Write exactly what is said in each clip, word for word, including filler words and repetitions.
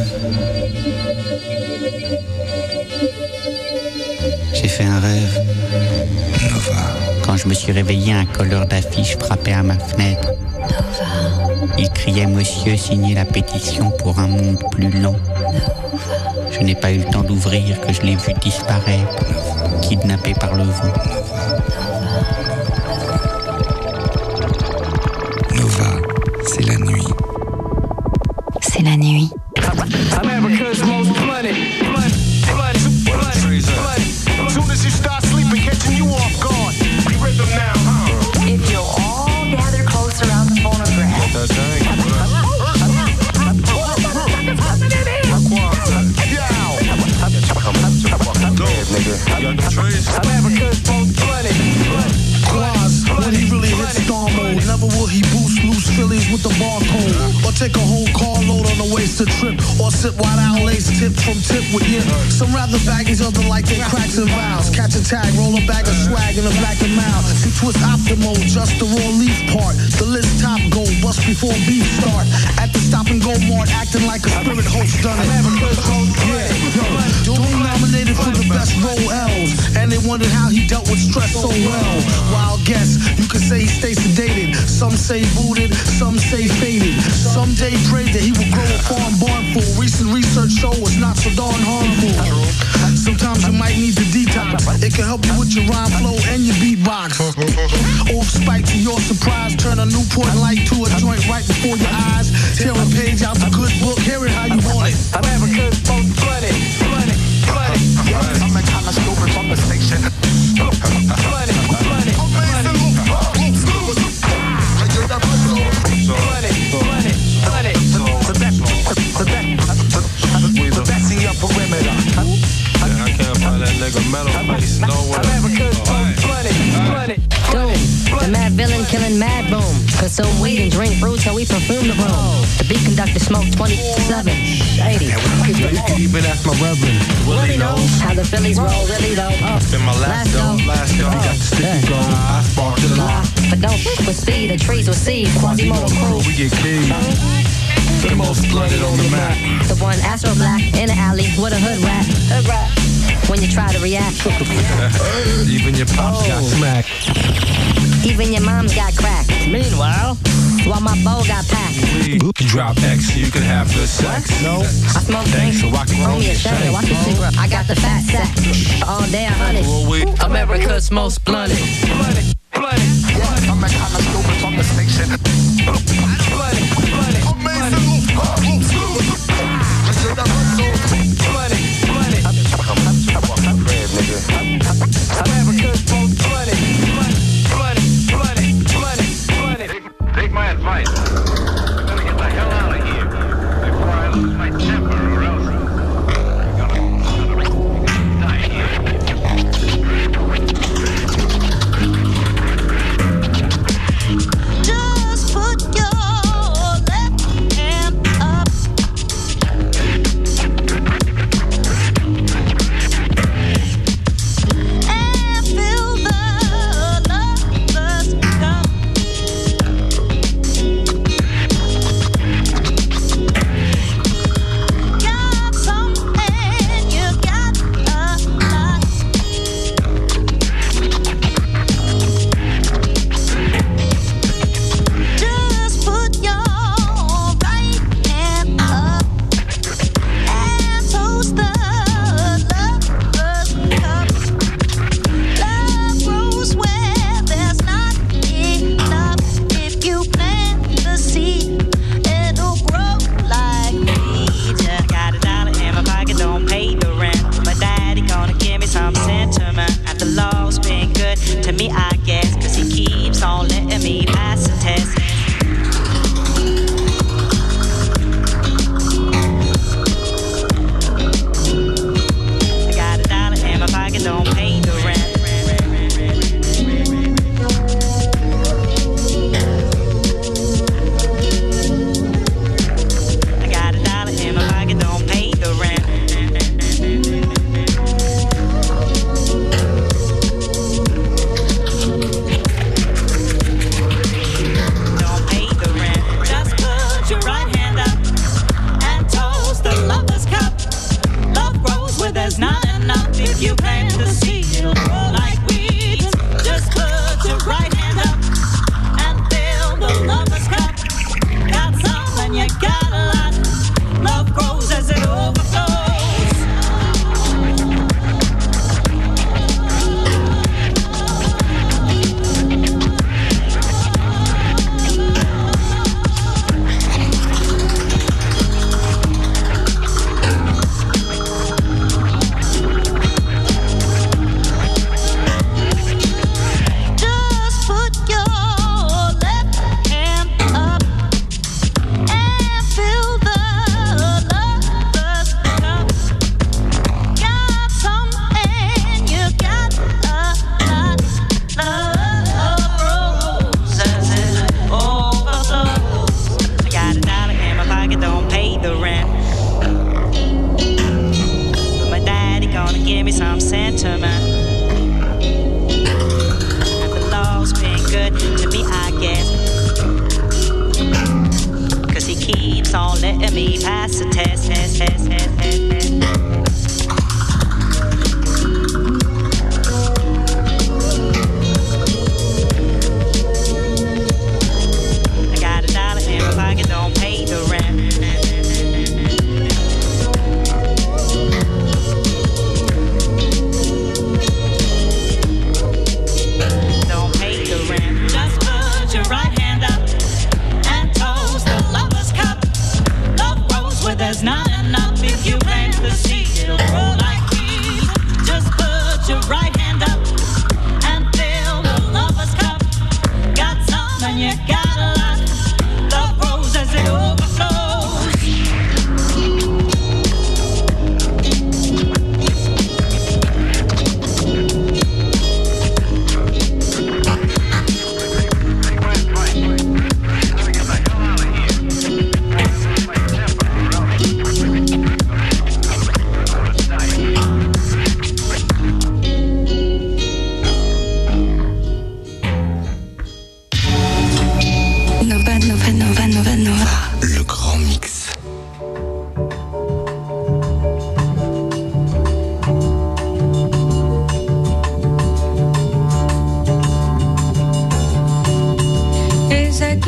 J'ai fait un rêve. Nova. Quand je me suis réveillé, un colleur d'affiche frappait à ma fenêtre. Nova. Il criait « Monsieur, signez la pétition pour un monde plus lent ». Je n'ai pas eu le temps d'ouvrir que je l'ai vu disparaître, kidnappé par le vent. Nova, c'est la nuit. C'est la nuit. America's most flooded, flooded, flooded, flooded, flooded. Soon as you start sleeping, catching you off guard. We rhythm now, huh? If you'll all gather close around the phonograph. That's right. America's most flooded. Quaz, when he really hits star mode, never will he boost loose Phillies with the barcode, or take a whole carload on a wasted trip, or sip white owl lace tip from tip with yip. Some rather baggies, other like they cracks and vows. Catch a tag, roll a bag of swag in a black and mouth. See twist optimal, just the raw leaf part. The list top gold, bust before beef start. At the stop and go mart, acting like a spirit host done it. Yeah, yo, Doom nominated for the best role L's, and they wondered how he dealt with stress so well. Wild guess, you could say he stays sedated. Some say booted, some say faded. Some day prayed that he would grow a farm barn full. Recent research show it's not so darn harmful. Sometimes you might need to detox. It can help you with your rhyme flow and your beatbox. Off spike to your surprise, turn a Newport light to a joint right before your eyes. Tear a page out the good book, hear it how you want it. America's most flooded, flooded, flooded. I'm the kind of stupid from the station. Flooded, flooded, flooded. Flooded, flooded, flooded. The best, the best, the best in your perimeter. Yeah, I can't find that nigga metal face nowhere. America's most flooded, flooded. Doom, the mad villain killing mad boom. Consume weed and drink fruit till we perfume the room. The beat conductor smoke twenty-four seven. Shady. You can even ask my reverend. Willie knows How the Phillies roll really though. Oh, been my last go, last go. Got the sticky go. I spark to the line. but don't f with speed. The trees will see. Quasimodo crew. We get keys. The most flooded on the map. The one Astro Black in the alley with a hood rat. Hood rat. When you try to react. Even your pops got smacked. Even your mom's got cracked. Meanwhile, while my bow got packed. You can drop X, you can have good sex. No, I smoke drinks, so I can throw me a shame. Watch the cigarette. I got the fat sack. All day I hunt it. America's most blunted. Flooded, flooded. Yeah, I'm a kind of stupid from the station. Flooded, flooded. Amazing. Flooded, flooded. America's most flooded. Flooded, flooded, flooded, flooded. Take my advice. I'm gonna get the hell out of here before I lose my temper, or else I'm gonna, gonna die here. Just put your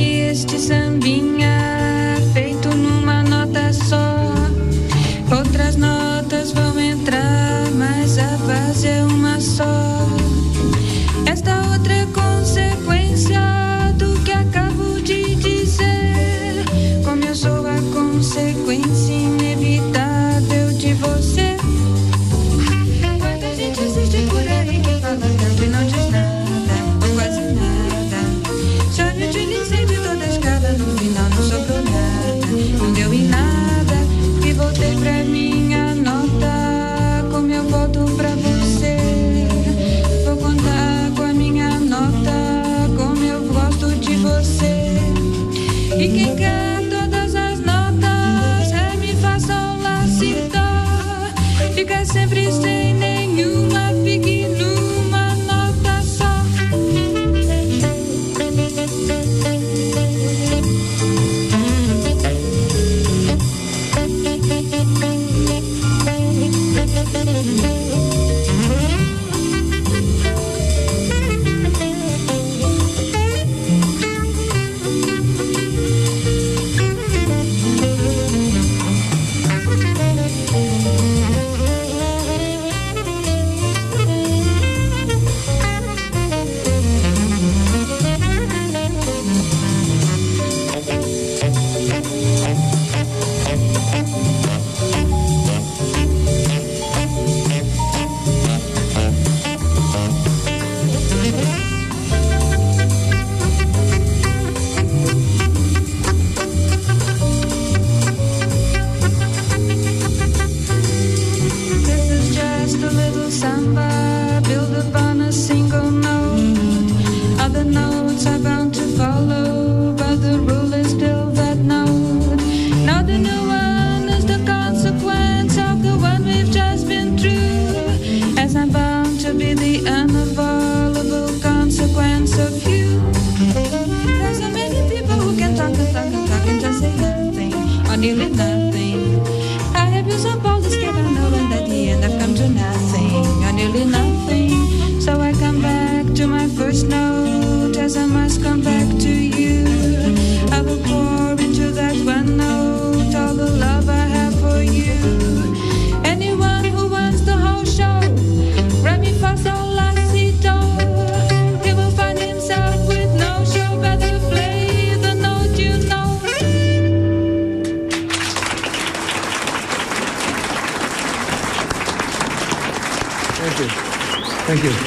que este sambinha feito numa nota só. Outras notas vão entrar, mas a base é uma só. Esta outra é consequência do que acabo de dizer. Como eu sou a consequência inevitável de você. Quanta gente existe por aí que fala tanto e não diz nada, ou quase nada. Já me utilizei de toda a escada, no final não sobrou nada, não deu em nada. E voltei pra minha nota, como eu volto pra você. Vou contar com a minha nota, como eu gosto de você. E quem quer todas as notas, ré, mi, fá, sol, lá, si, dó, fica sempre sem nenhuma, fique numa nota só. Nearly nothing. I have used up all the skill I know, and at the end I've come to nothing, or nearly nothing. So I come back to my first note, as I must come back to you. I will pour into that one note all the love I have for you. Anyone who wants the whole show, ré, mi, fá, sol, lá, si, dó, he will find himself with no show. Better play the note you know. Thank you. Thank you.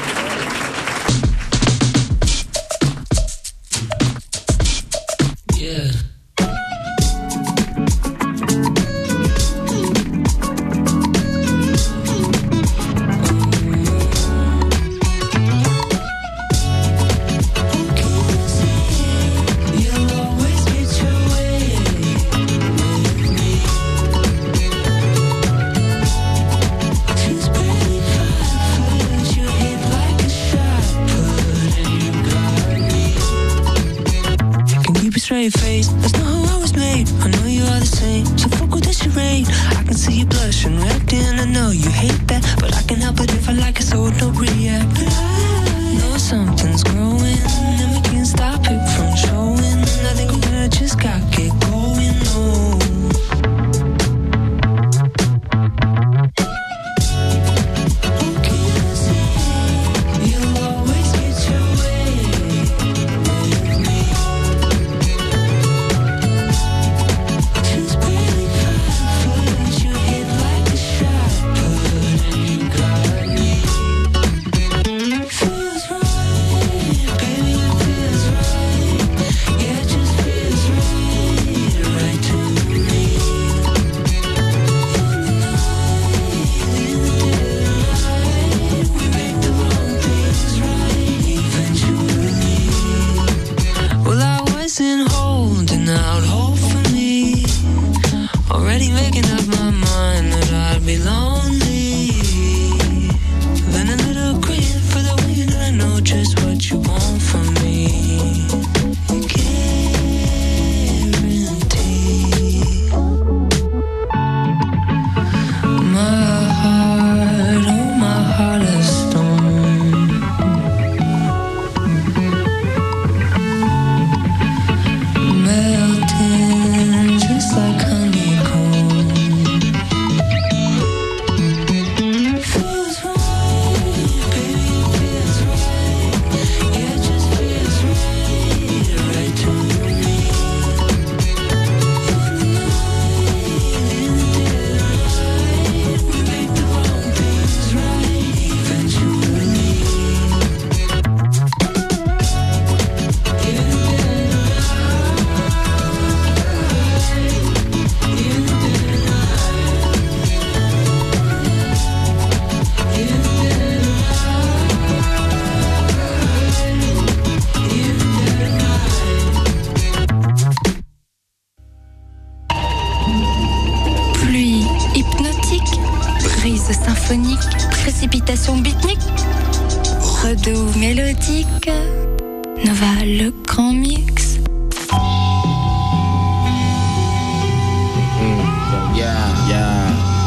Straight face, that's not how I was made. I know you are the same, so fuck with the charade. I can see you blushing, reacting. I know you hate that, but I can help it if I like it, so don't react. I know something's growing, and we can't stop it from showing. I think we're gonna just gotta get going. Oh. mélodique. Nova, le grand mix. Mm, yeah, yeah.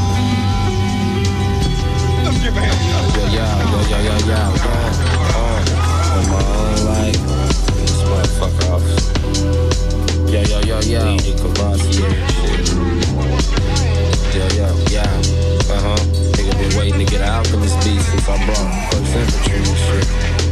Yeah, yeah, yeah, yeah, yeah, yeah. Uh, uh, on my own, like, this motherfucker off. Yeah, yeah, yeah, yeah. D J Cavassier and shit. Yeah, yeah, yeah. Uh-huh. Nigga been waiting to get out from this beat since I brought first infantry and shit.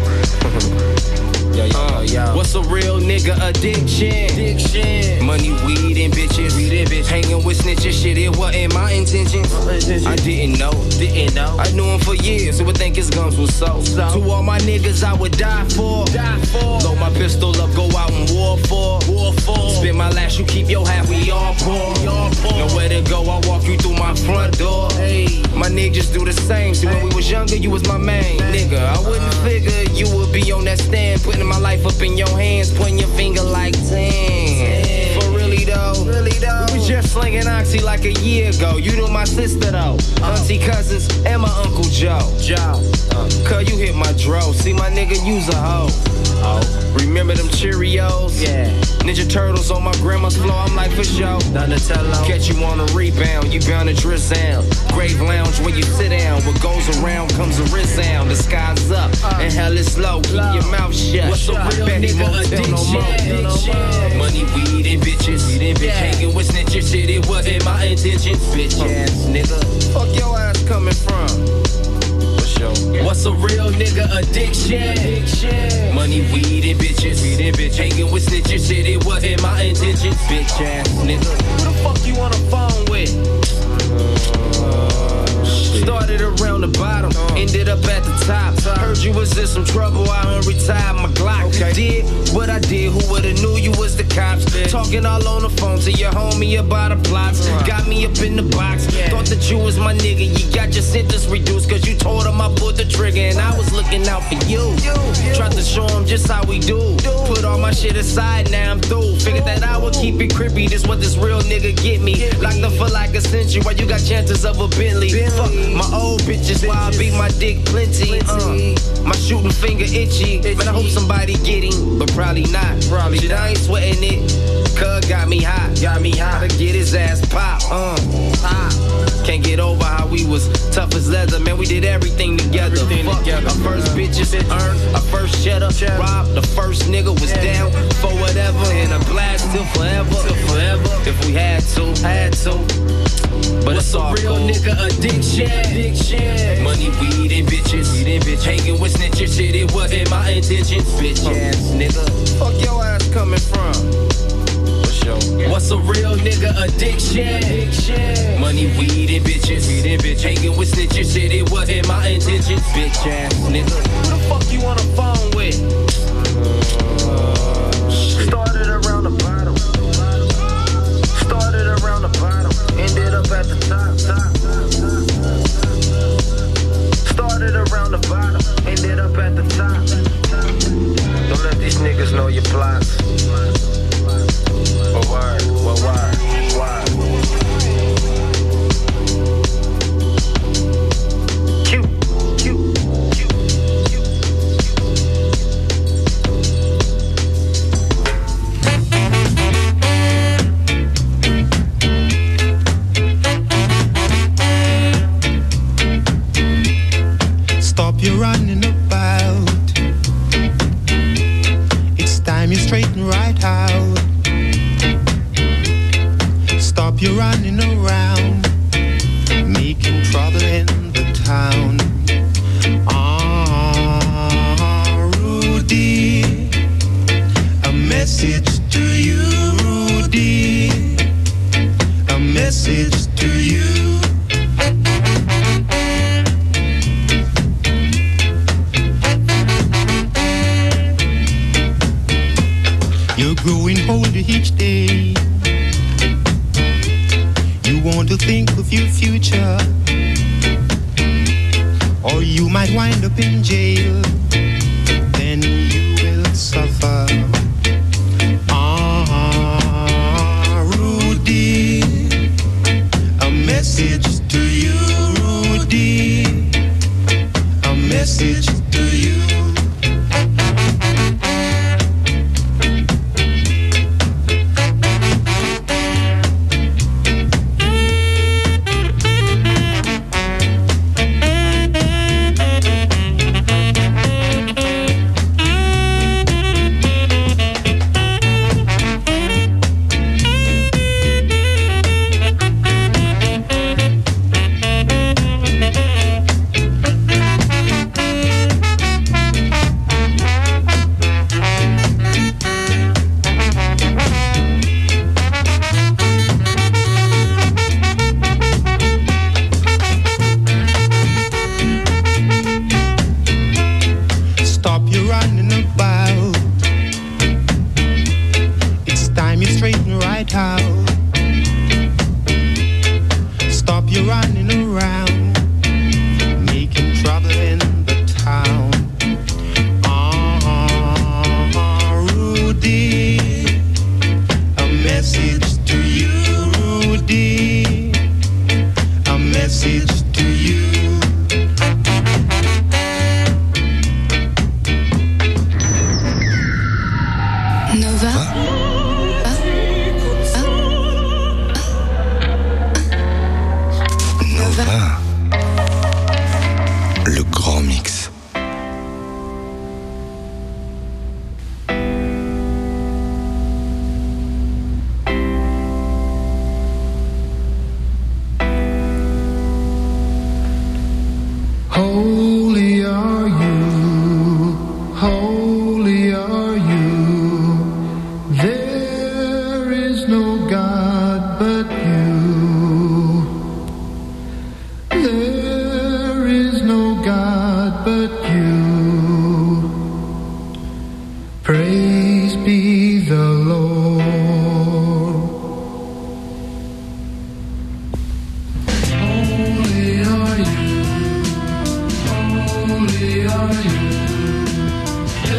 Yeah, yeah, uh, yeah. What's a real nigga addiction? Addiction. Money, weed, and bitches. Weed and bitches. Hanging with snitches, shit, it wasn't my intention. I didn't know, didn't know. I knew him for years, so would think his guns was so. so. To all my niggas, I would die for. Die for. Load my pistol up, go out and war for. War for. Spend my last, you keep your half, we all poor. Nowhere to go, I walk you through my front door. Hey, my niggas do the same. See, when we was younger, you was my main nigga. I wouldn't figure you would be on that stand, putting my life up in your hands, pointing your finger like ten. For really though, really though, we was just slinging oxy like a year ago. You knew my sister though, auntie, cousins, and my uncle Joe. Joe, uh, cause you hit my dro. See my nigga use a hoe. Oh, remember them Cheerios? Yeah. Ninja Turtles on my grandma's floor. I'm like for sure. Donatello. Catch you on a rebound, you bound to drizzle. Grave lounge where you sit down. What goes around comes a resound. The sky's up and hell is low. Keep your mouth shut. What's a real nigga addiction? No money, weed, and bitches. Weed and bitches. Yeah. Hanging with snitches. Shit, it wasn't my intention. Bitch ass nigga. Fuck your ass coming from? What's a real nigga addiction? addiction? Money, weed, and bitches. Weed and bitches. Hanging with snitches, shit, it wasn't my intention. Bitch ass nigga. Who the fuck you on the phone with? Uh, Started around the bottom, uh, ended up at the top. Heard you was in some trouble, I unretired my Glock. Okay. Did what I did, who would've knew you was the cops? Yeah. Talking all on the phone to your homie about the plots. Right. Got me up in the box, yeah. Thought that you was my nigga. You got your sentence reduced, cause you told him I pulled the trigger and I was looking out for you. you, you. Tried to show him just how we do. do. Put all my shit aside, now I'm through. Figured that I would keep it creepy, this what this real nigga get me. Locked up for like a century, while you got chances of a Bentley. Bentley. Fuck my old bitches, while I beat my dick plenty. Uh, my shooting finger itchy. itchy. But I hope somebody get him, but probably not. Probably shit, I ain't sweating it. Cuz got me hot, got me hot. To get his ass pop. Uh, pop. Can't get over how we was tough as leather, man. We did everything together. Everything Fuck, together. Our first bitches earned, our first cheddar. Rob, the first nigga was yeah. down for whatever, and a blast till forever, till forever. If we had to, had to. But What's it's all a real cool. nigga addiction? addiction? Money, weed, and bitches. Weed and bitches. Hanging with snitches, shit, it wasn't my intention. Bitch ass nigga. Fuck your ass coming from? What's a real nigga addiction? addiction? Money, weed, and bitches. Weed and bitches. Hanging with snitches, shit, it wasn't my intention. Bitch ass nigga. Who the fuck you on the phone with? Uh, Started around the bottom. Started around the bottom. Ended up at the top, top, top. Started around the bottom. Ended up at the top. Don't let these niggas know your plots. Oh, why? Well, why? Why? Cute, cute, cute, cute. Stop your running about. It's time you straighten right out. Stop your running around, making trouble in the town. Ah, Rudy, a message to you, Rudy, a message to you. You're growing older each day. You want to think of your future, or you might wind up in jail. Then you will suffer. Ah, Rudy, a message to you, Rudy, a message to you. running about. It's time you straighten right out. Stop your running around, making trouble in the town. Ah, Rudy, a message to you, Rudy, a message to you. Nova. Nova. Le grand mix. Holy are you, holy are you. There is no God but you. There is no God but you. Praise be the Lord. Holy are you, holy are you.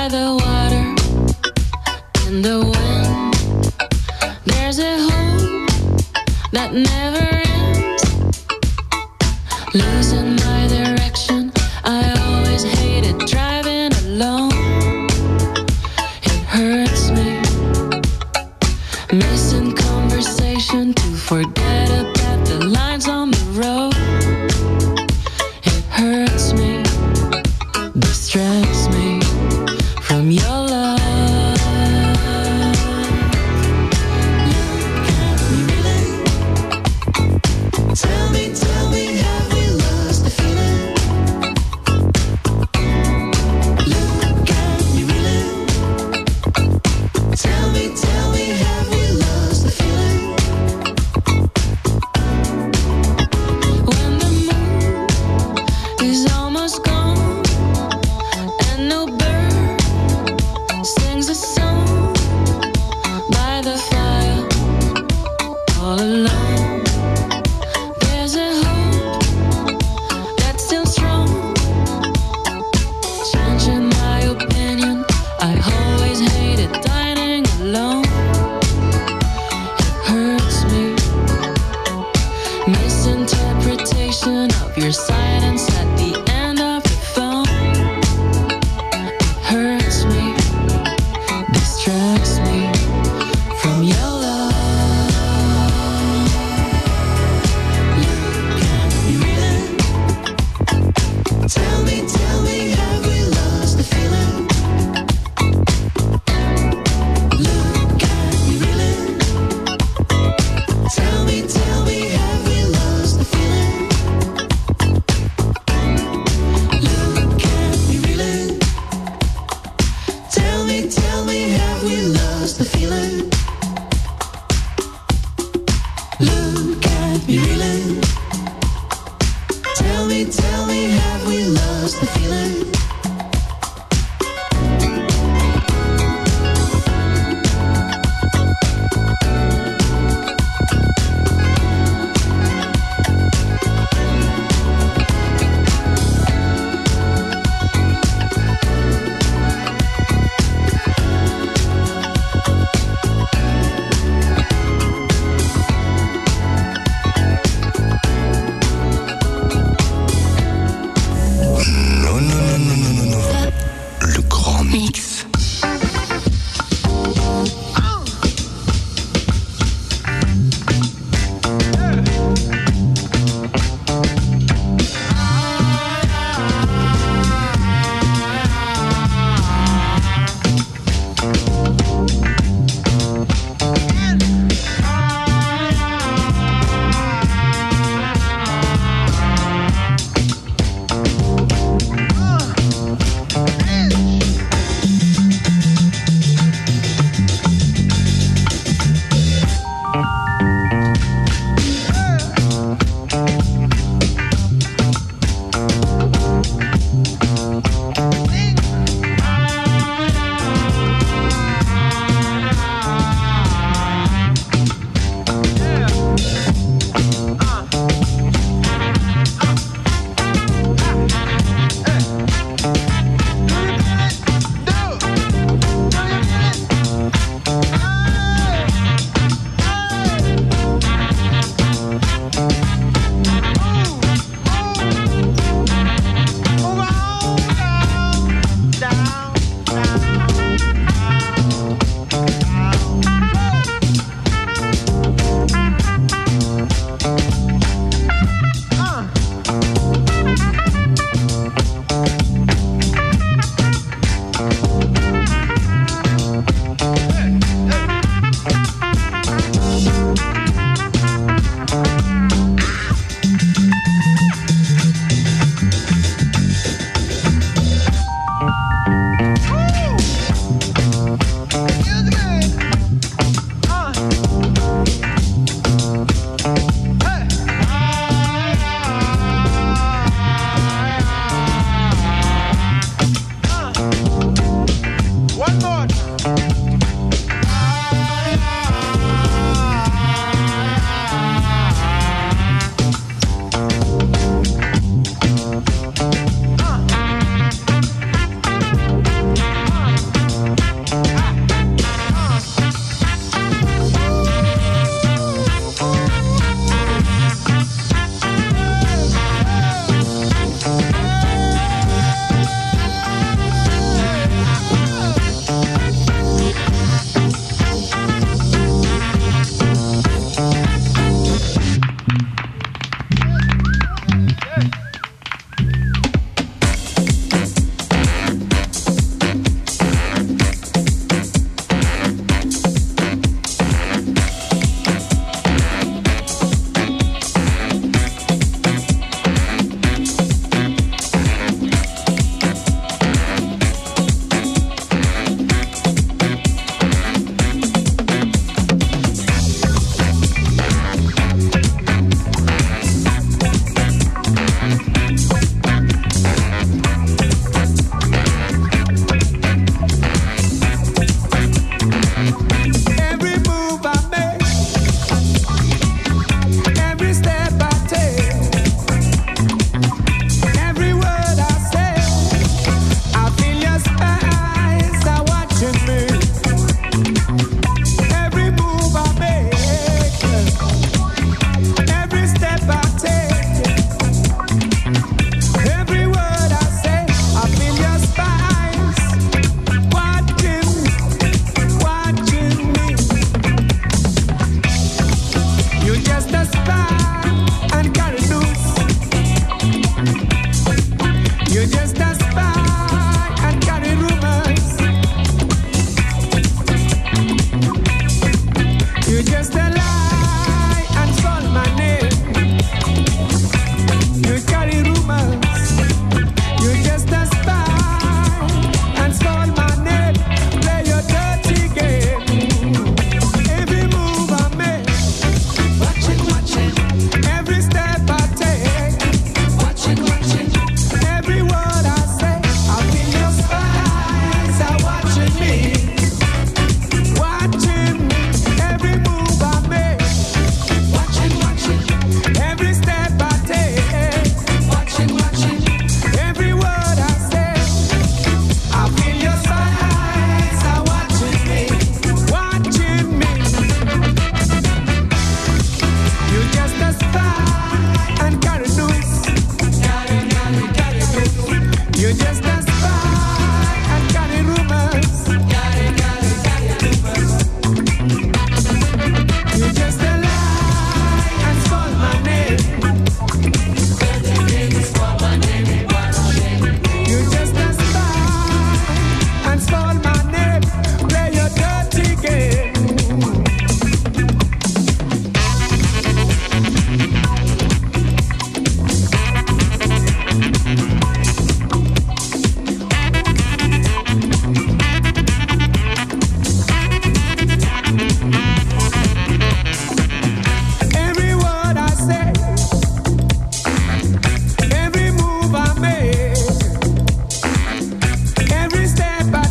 by the water and the wind. There's a hope that never ends. Losing my direction, I always hated driving alone. It hurts me, missing conversation to forget about the lines on the road. It hurts me, distracts me from your love. Look at me really. Tell me, tell me, have we lost the feeling? Look at me really. Tell me, tell me, have we lost the feeling? When the moon is almost gone and no bird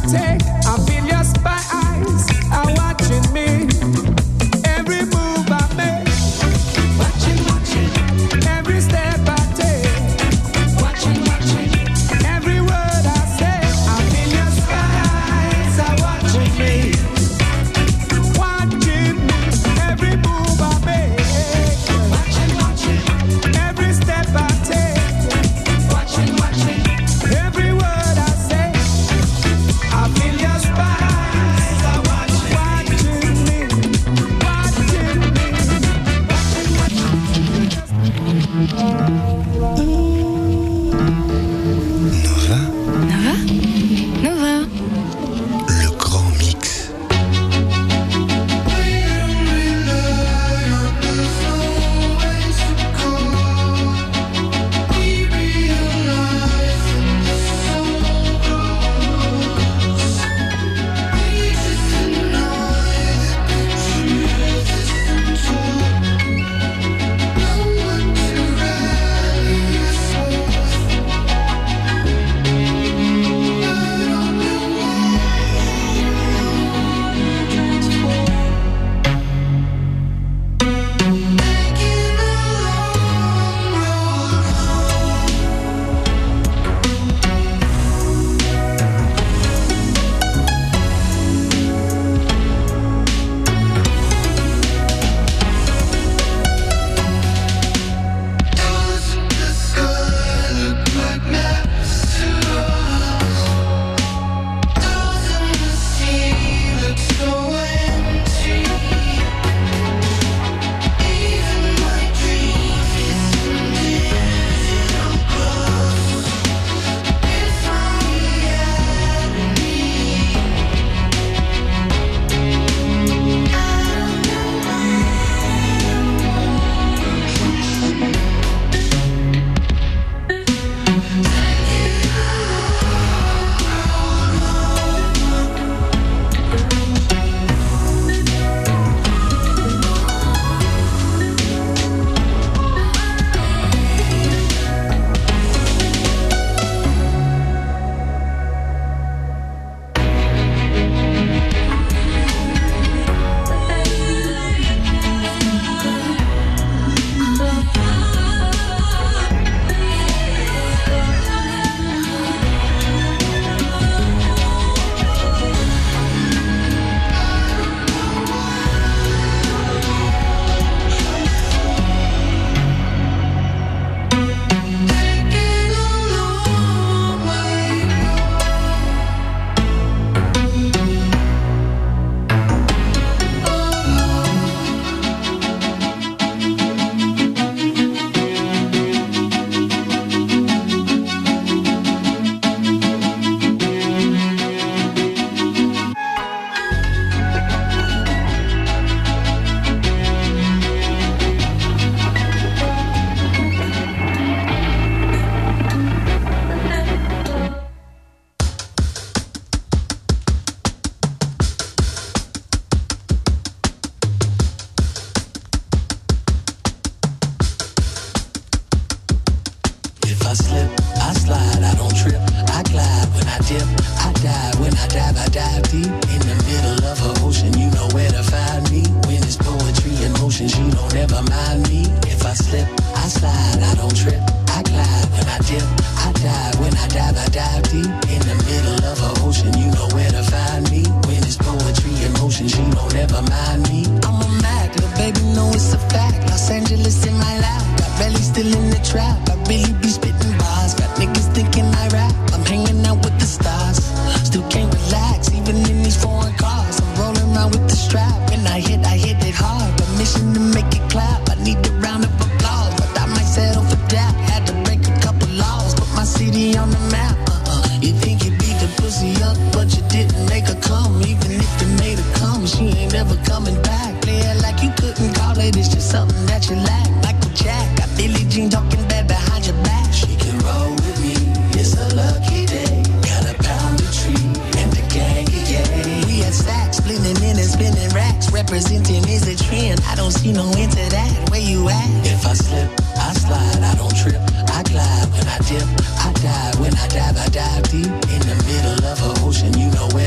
take, I feel your spies are watching me. Every move I make, watching, watching. Every step I take, watching, watching. Every word I say, I feel your spies are watching me. Watching me. Every move I make, watching, watching. Every step I take, watching, watching. Every word I say, I feel your spies are watching, watching me, watching me, Nova, Nova, Le grand mix. I slip, I slide, I don't trip. I glide when I dip, I dive. When I dive, I dive deep. In the middle of an ocean, you know where to find me. When it's poetry in motion, she don't ever mind me. If I slip, I slide, I don't trip. I glide when I dip, I dive. When I dive, I dive deep. In the middle of an ocean, you know where to find me. When it's poetry in motion, she don't ever mind me. I'm a Mac, little baby, know it's a fact. Los Angeles in my lap, got belly still in the trap. I really be spitting bars, got niggas thinking I rap. I'm hanging out with the stars, still can't relax, even in these foreign cars. I'm rolling around with the strap, when I hit, I hit it hard. Permission to make it clap, I need a round of applause, but I might settle for that. Had to break a couple laws, put my city on the map. Uh-uh. You think you beat the pussy up, but you didn't make her come. Even if you made her come, she ain't ever coming back. Play it like you couldn't call it, it's just something that you lack. Michael Jack, got Billie Jean talking bad behind your back. She can roll with me, it's a lucky day. Got a pound of tree and the gang, yeah. We had stacks, splitting in and spinning racks. Representing is a trend, I don't see no end to that. Where you at? If I slip, I slide, I don't trip. I glide when I dip, I dive. When I dive, I dive deep. In the middle of an ocean, you know where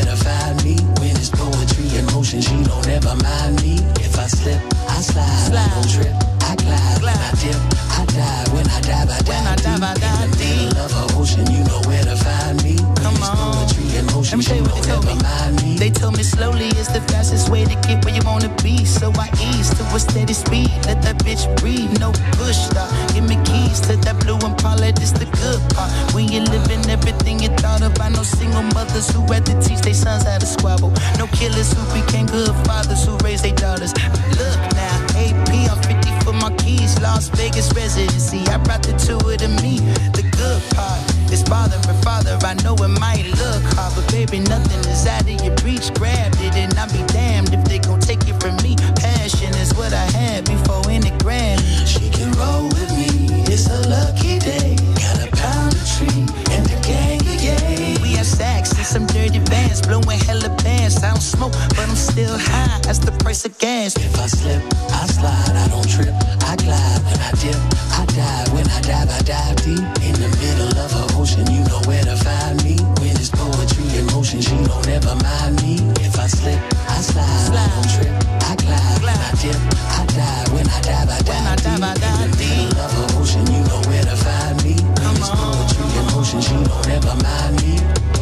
never mind me. They told me slowly is the fastest way to get where you wanna be. So I ease to a steady speed, let that bitch breathe. No push stop, give me keys to that blue Impala, this the good part. When you living everything you thought of. I know single mothers who had to teach their sons how to squabble. No killers who became good fathers who raised their daughters. Look now, A P, I'm fifty for my keys. Las Vegas residency, I brought the two of them me. The good part is father and father. I know it might look hard, but baby, nothing is out of your reach. Grabbed it and I'll be damned if they gon' take it from me. Passion is what I had before any grand. She can roll with me, it's a lucky day. Got a pound of tree and the gang, yeah. We have stacks and some dirty vans, blowing hella bands. I don't smoke, but I'm still high. That's the price of gas. If I slip, I slide, I don't trip, I glide. When I dip, I dive. When I dive, I dive deep. In the middle of an ocean, you know where to find me. When it's poetry in motion, she don't ever mind me. If I slip, I slide, slide. I don't trip, I glide. When I dip, I dive. When I dive, I dive, when I dive, I dive deep. In the middle of an ocean, you know where to find me. When it's poetry in motion, she don't ever mind me.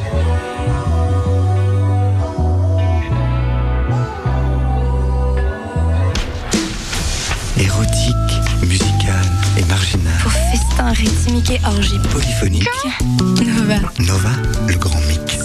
Érotique, musicale et marginale. Pour festin rythmique et orgie polyphonique. Nova. Nova, le grand mix.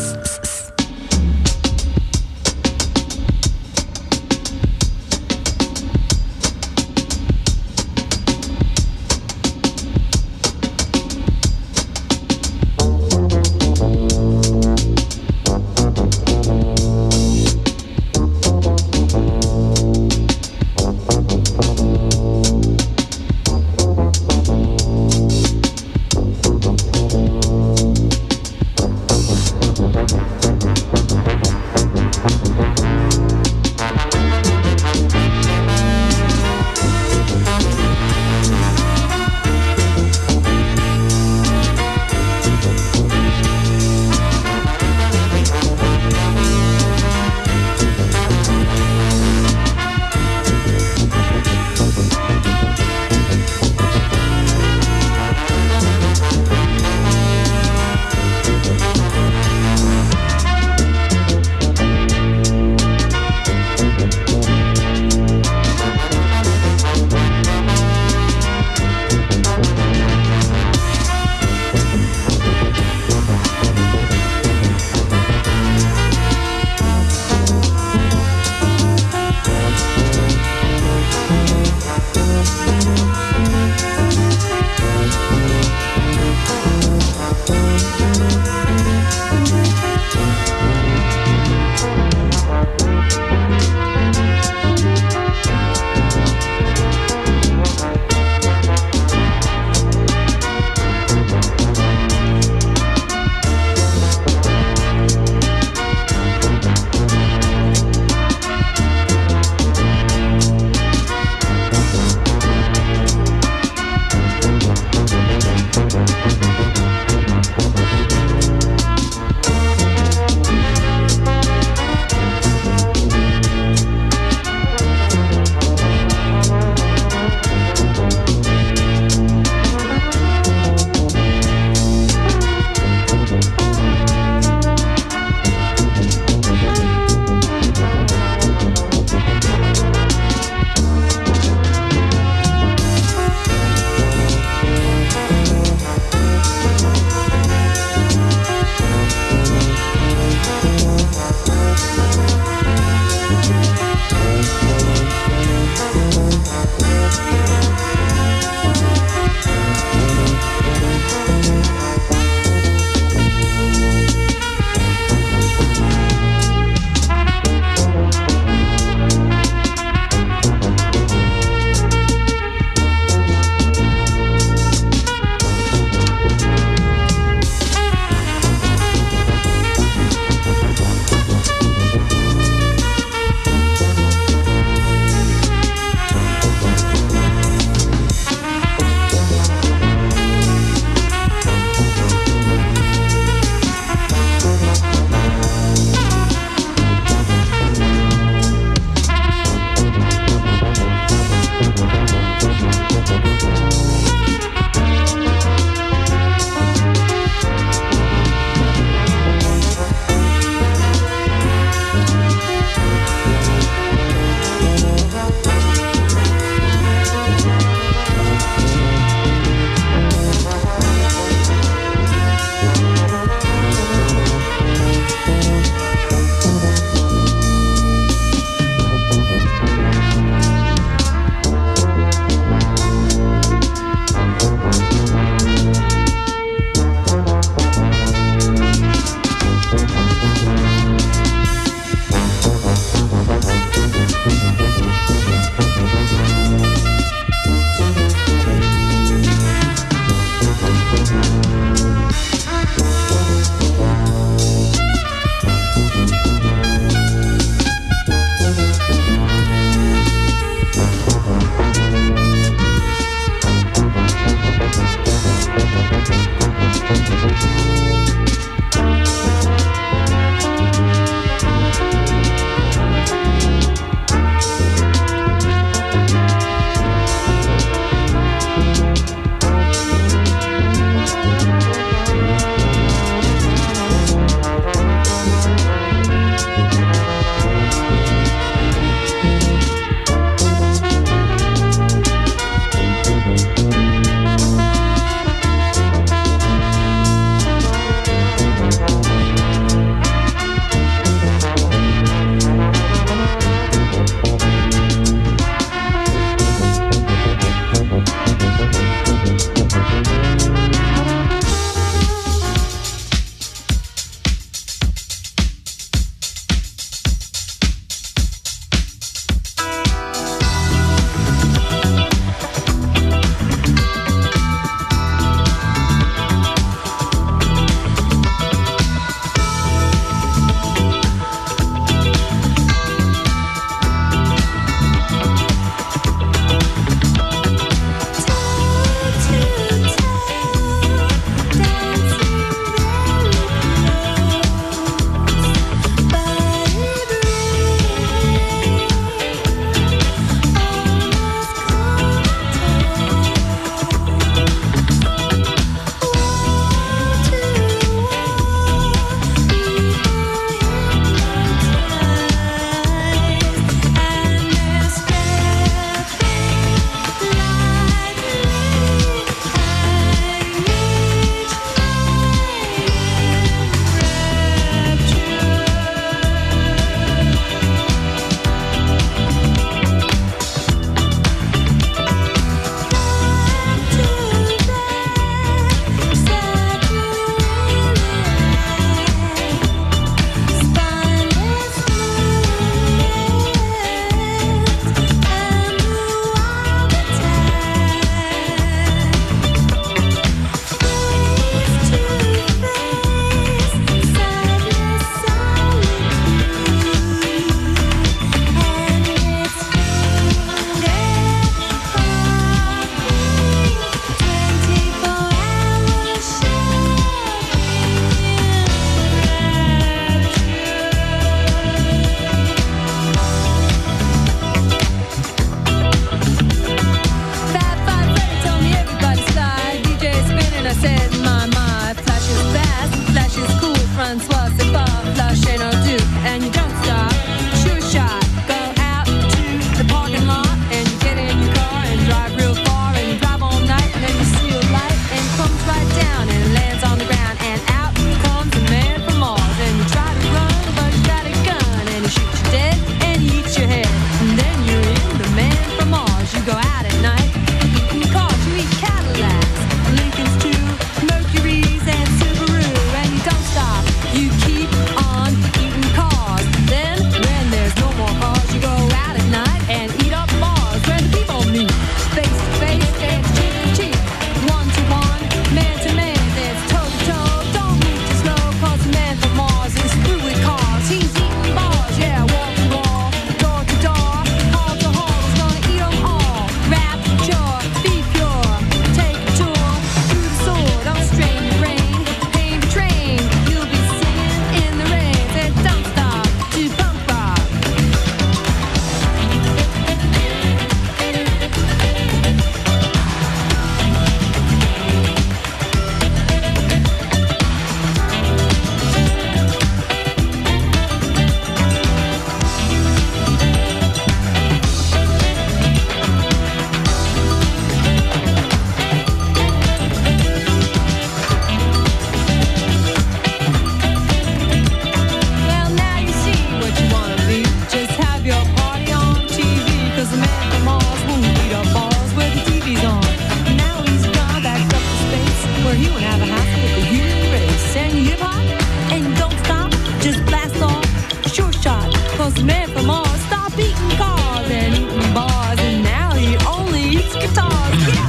man from Mars stopped eating cars and eating bars, and now he only eats guitars. Yeah.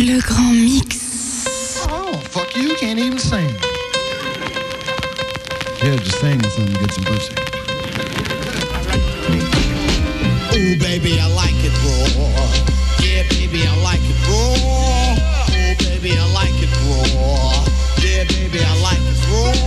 Le grand mix. Oh, fuck you, you can't even sing. Yeah, just sing or something, get some pussy. Ooh, baby, I like it raw. Yeah, baby, I like it raw. Ooh, baby, I like it raw. Yeah, baby, I like it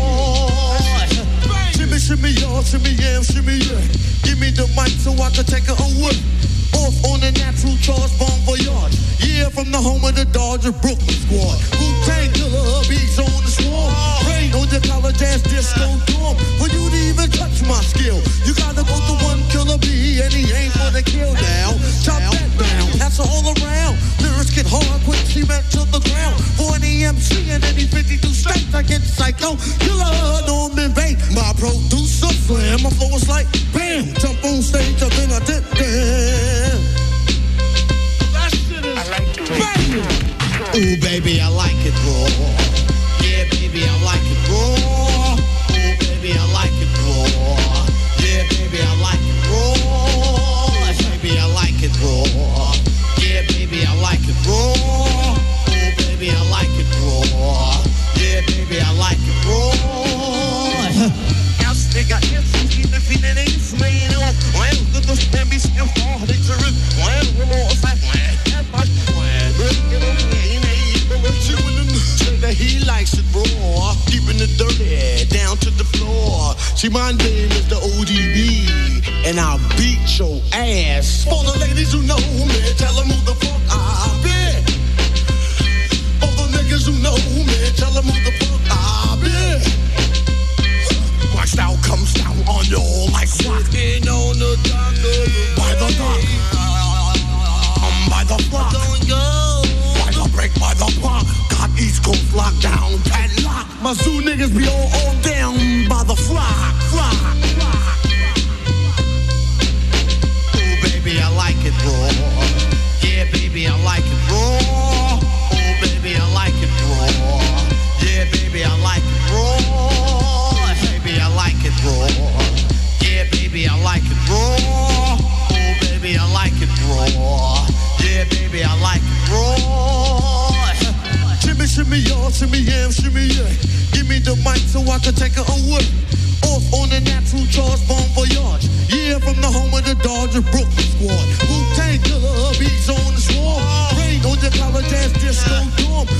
raw. Shimmy, shimmy, y'all, shimmy, yeah, shimmy, yeah. Give me the mic so I can take it away. Off on the natural charge, bon voyage. Yeah, from the home of the Dodger Brooklyn squad. Wu-Tang Killer, beats on the swarm. Rain on your college ass disco dorm. For you to even touch my skill, you gotta go to one killer B, and he ain't for the kill now. Chop that down, pass it all around. Lyrics get hard, quick cement to the ground. For any M C in any fifty-two states, I get psycho. Killer, Norman Bates, my producer slam. My flow is like bam, jump on stage, up in a dip down. Ooh, baby, I like it raw. Yeah, baby, I like it raw. Ooh, baby, I like it raw. Yeah, baby, I like it raw. Baby, I like it raw. Yeah, baby, I like it raw. Ooh, baby, I like it raw. Yeah, baby, I like it raw. Jag sticker ett som skriver finner dig smäll. Och en good to stand be still for the truth. Och en rumor och sagt he likes it raw, keeping it dirty down to the floor. See, my name is the O D B, and I'll beat your ass. For the ladies who know me, tell them who the fuck I be. For the niggas who know me, tell them who the fuck I be. My style comes down on you like walking on the dock, by the dock, um, by the block, don't go, by the break, by the block. East Coast lockdown, padlock. My zoo niggas be all, all down by the flock, flock, flock. Ooh, baby, I like it raw. Yeah, baby, I like it raw. Ooh, baby, I like it raw. Yeah, baby, I like it raw. Baby, I like it raw. Yeah, baby, I like it raw. Ooh, baby, I like it raw. Yeah, baby, I like it raw. Shimmy, shimmy, y'all, shimmy, yeah, shimmy, yeah. Give me the mic so I can take it away. Off on the natural charge, bon voyage. Yeah, from the home of the Dodger Brooklyn squad. Wu-Tang Killer, beats on the swarm. Rain on your college ass disco dorm.